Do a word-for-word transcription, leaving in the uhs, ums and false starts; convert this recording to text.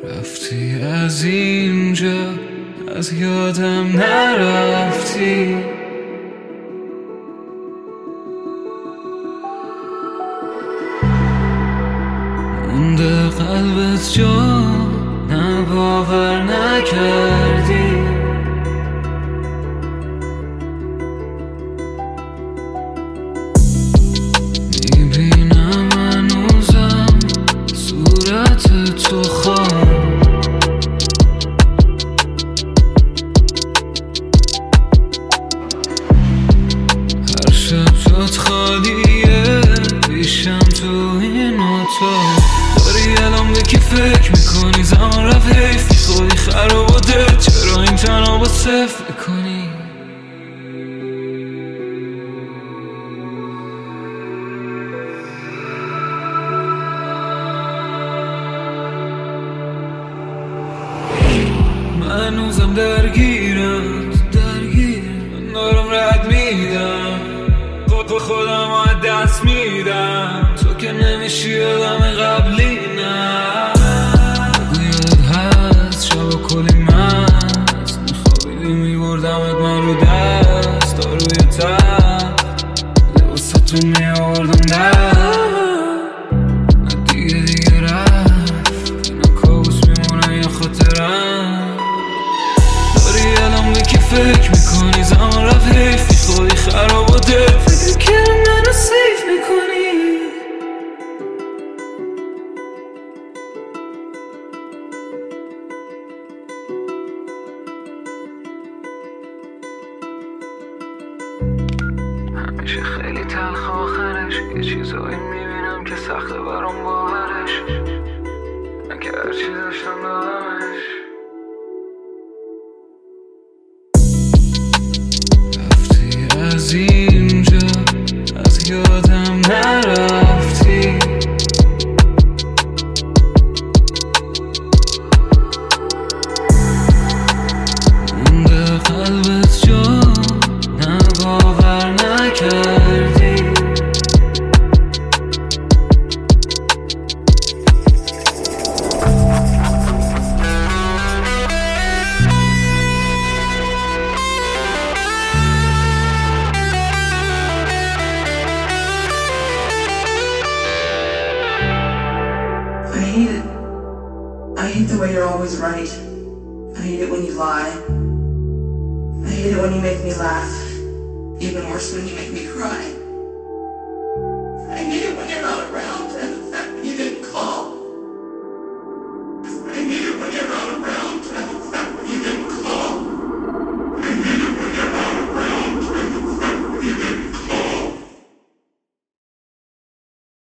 رفتی از اینجا، از یادم نرفتی. مونده قلبت جا، نه باور نکردی. میبینم هنوزم صورت تو خواهم. هر شب جات خالیه پیشم تو این اتاق. داری الان به کی فکر میکنی؟ زمان رفت حیفی خودی خراب و دل. چرا این تنها با صفر میکنی؟ من هنوزم درگیرم درگیرم دارم رد میدم خود به خودم از دست میدم. تو که نمیشی یادم قبلی نه. بگو یادت هست شب کلی مست میخوابیدی میبردمت من رو دست تا روی تخت لباستون میاوردم در. نه دیگه دیگه رفت اینا کابوس میمونن یا خاطرم. داری الان به کی فکر میکنی؟ زمان رفت حیفی خودی خراب و دل. فکر که منو سیف میکنی. همیشه خیلی تلخ آخرش، یه چیزایی میبینم که سخته برام باورش. من که هرچی داشتم دارمش. رفتی از اینجا، از یادم نرفتی. مونده قلبت جا، نه باور نکردی. I hate it. I hate the way you're always right. I hate it when you lie. I hate it when you make me laugh. Even worse when you make me cry.